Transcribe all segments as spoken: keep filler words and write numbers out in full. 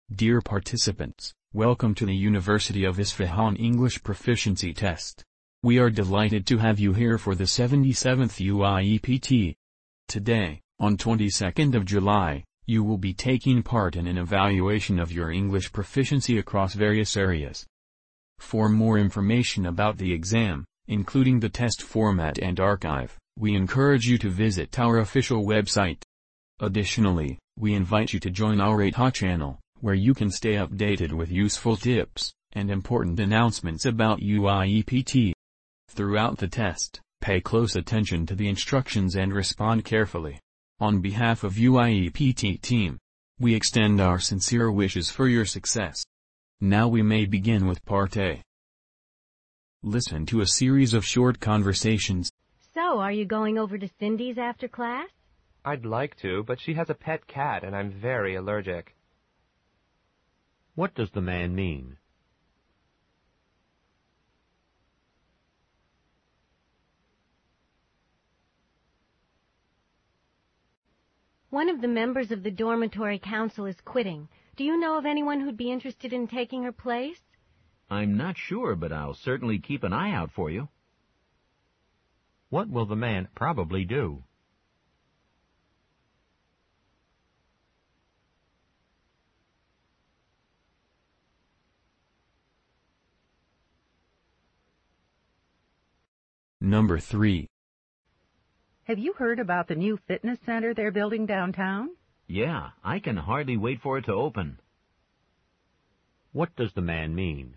Dear participants, welcome to the University of Isfahan English Proficiency Test. We are delighted to have you here for the seventy-seventh U I E P T. Today, on twenty-second of July, you will be taking part in an evaluation of your English proficiency across various areas. For more information about the exam, including the test format and archive, we encourage you to visit our official website. Additionally, we invite you to join our A T A channel, where you can stay updated with useful tips and important announcements about U I E P T. Throughout the test, pay close attention to the instructions and respond carefully. On behalf of U I E P T team, we extend our sincere wishes for your success. Now we may begin with Part A. Listen to a series of short conversations. So, are you going over to Cindy's after class? I'd like to, but she has a pet cat and I'm very allergic. What does the man mean? One of the members of the dormitory council is quitting. Do you know of anyone who'd be interested in taking her place? I'm not sure, but I'll certainly keep an eye out for you. What will the man probably do? Number three. Have you heard about the new fitness center they're building downtown? Yeah, I can hardly wait for it to open. What does the man mean?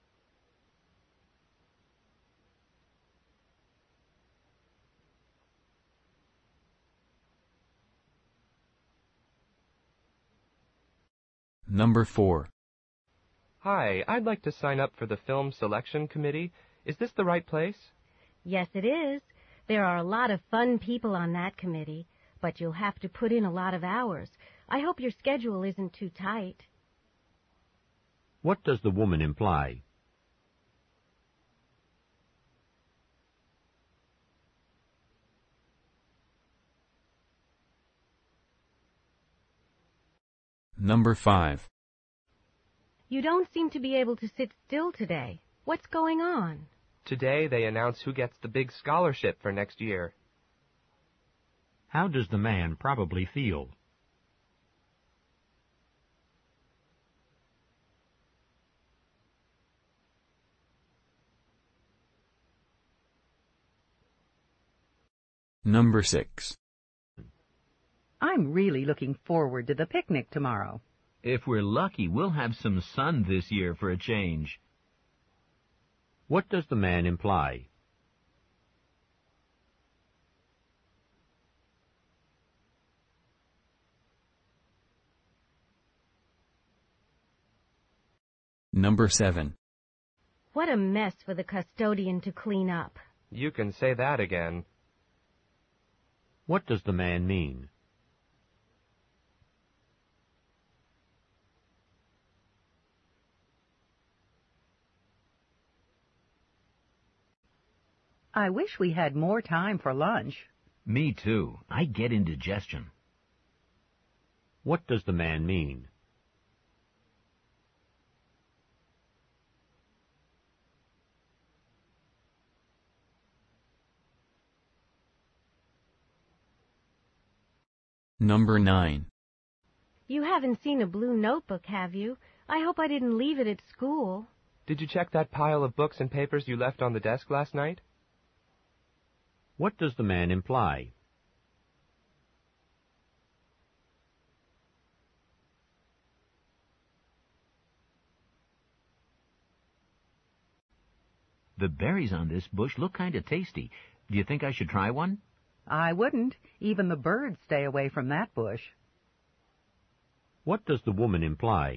Number four. Hi, I'd like to sign up for the film selection committee. Is this the right place? Yes, it is. There are a lot of fun people on that committee, but you'll have to put in a lot of hours. I hope your schedule isn't too tight. What does the woman imply? Number five. You don't seem to be able to sit still today. What's going on? Today they announce who gets the big scholarship for next year. How does the man probably feel? Number six. I'm really looking forward to the picnic tomorrow. If we're lucky, we'll have some sun this year for a change. What does the man imply? Number seven. What a mess for the custodian to clean up. You can say that again. What does the man mean? I wish we had more time for lunch. Me too. I get indigestion. What does the man mean? Number nine. You haven't seen a blue notebook, have you? I hope I didn't leave it at school. Did you check that pile of books and papers you left on the desk last night? What does the man imply? The berries on this bush look kind of tasty. Do you think I should try one? I wouldn't. Even the birds stay away from that bush. What does the woman imply?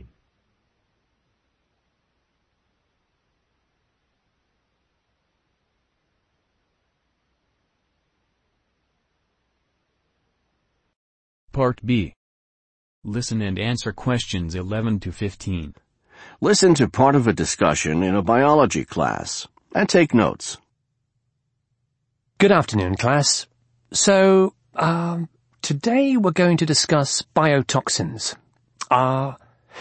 Part B. Listen and answer questions eleven to fifteen. Listen to part of a discussion in a biology class and take notes. Good afternoon, class. So, um, today we're going to discuss biotoxins. Uh,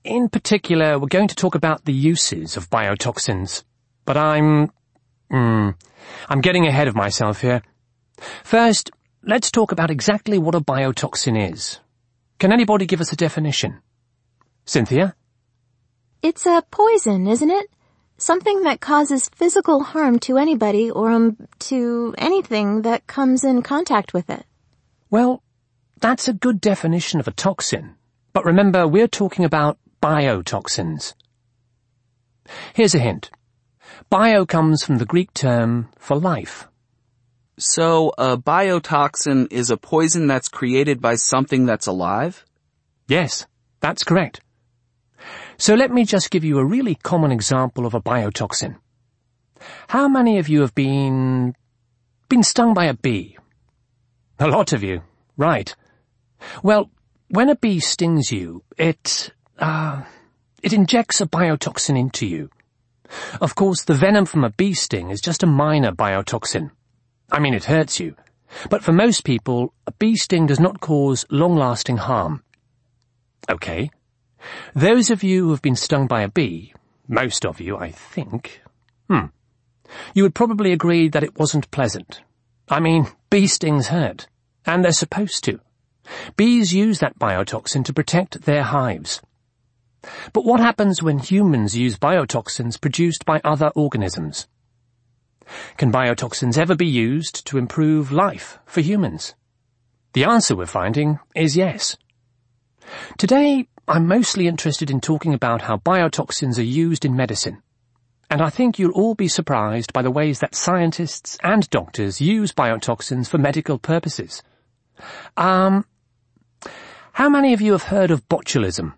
in particular, we're going to talk about the uses of biotoxins. But I'm... Mm, I'm getting ahead of myself here. First, let's talk about exactly what a biotoxin is. Can anybody give us a definition? Cynthia? It's a poison, isn't it? Something that causes physical harm to anybody or um, to anything that comes in contact with it. Well, that's a good definition of a toxin. But remember, we're talking about biotoxins. Here's a hint. Bio comes from the Greek term for life. So, a biotoxin is a poison that's created by something that's alive? Yes, that's correct. So let me just give you a really common example of a biotoxin. How many of you have been... been stung by a bee? A lot of you, right. Well, when a bee stings you, it, uh, it injects a biotoxin into you. Of course, the venom from a bee sting is just a minor biotoxin. I mean, it hurts you. But for most people, a bee sting does not cause long-lasting harm. Okay. Those of you who have been stung by a bee, most of you, I think, hmm, you would probably agree that it wasn't pleasant. I mean, bee stings hurt, and they're supposed to. Bees use that biotoxin to protect their hives. But what happens when humans use biotoxins produced by other organisms? Can biotoxins ever be used to improve life for humans? The answer we're finding is yes. Today, I'm mostly interested in talking about how biotoxins are used in medicine. And I think you'll all be surprised by the ways that scientists and doctors use biotoxins for medical purposes. Um, how many of you have heard of botulism?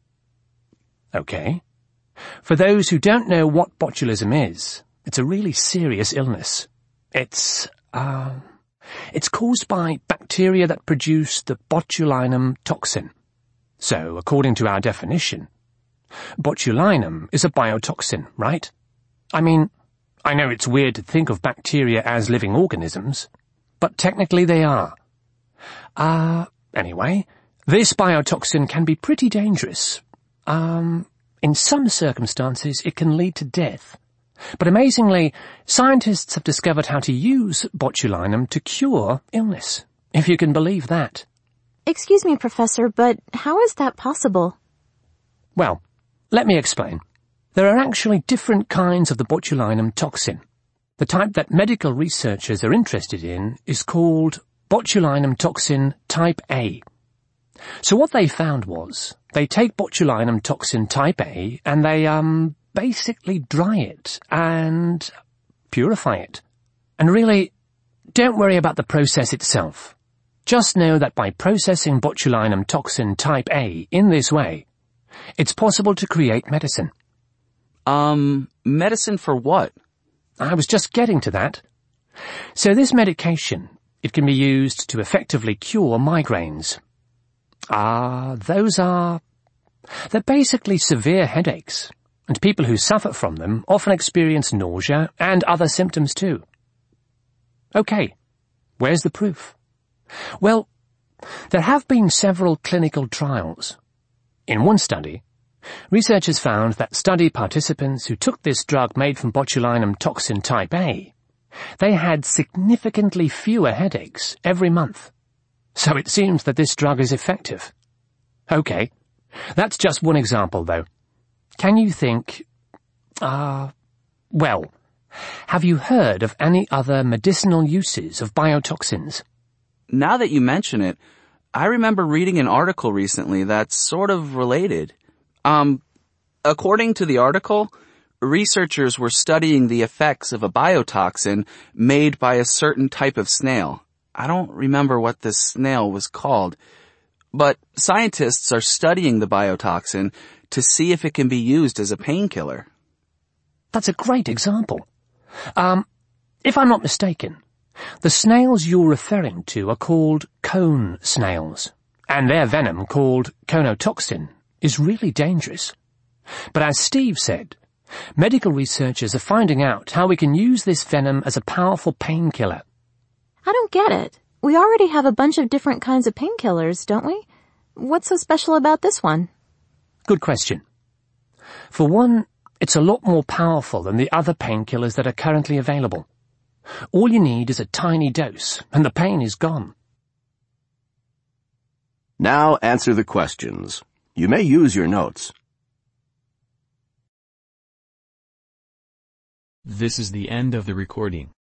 Okay. For those who don't know what botulism is, it's a really serious illness. It's, uh, it's caused by bacteria that produce the botulinum toxin. So, according to our definition, botulinum is a biotoxin, right? I mean, I know it's weird to think of bacteria as living organisms, but technically they are. Uh, anyway, this biotoxin can be pretty dangerous. Um, in some circumstances, it can lead to death. But amazingly, scientists have discovered how to use botulinum to cure illness, if you can believe that. Excuse me, Professor, but how is that possible? Well, let me explain. There are actually different kinds of the botulinum toxin. The type that medical researchers are interested in is called botulinum toxin type A. So what they found was, they take botulinum toxin type A and they, um, basically dry it and purify it. And really, don't worry about the process itself. Just know that by processing botulinum toxin type A in this way, it's possible to create medicine. Um, medicine for what? I was just getting to that. So this medication, it can be used to effectively cure migraines. Ah, those are... they're basically severe headaches, and people who suffer from them often experience nausea and other symptoms too. Okay, where's the proof? Well, there have been several clinical trials. In one study, researchers found that study participants who took this drug made from botulinum toxin type A, they had significantly fewer headaches every month. So it seems that this drug is effective. Okay, that's just one example though. Can you think, uh, well, have you heard of any other medicinal uses of biotoxins? Now that you mention it, I remember reading an article recently that's sort of related. Um, according to the article, researchers were studying the effects of a biotoxin made by a certain type of snail. I don't remember what this snail was called, but scientists are studying the biotoxin to see if it can be used as a painkiller. That's a great example. Um, if I'm not mistaken, the snails you're referring to are called cone snails, and their venom, called conotoxin, is really dangerous. But as Steve said, medical researchers are finding out how we can use this venom as a powerful painkiller. I don't get it. We already have a bunch of different kinds of painkillers, don't we? What's so special about this one? Good question. For one, it's a lot more powerful than the other painkillers that are currently available. All you need is a tiny dose, and the pain is gone. Now answer the questions. You may use your notes. This is the end of the recording.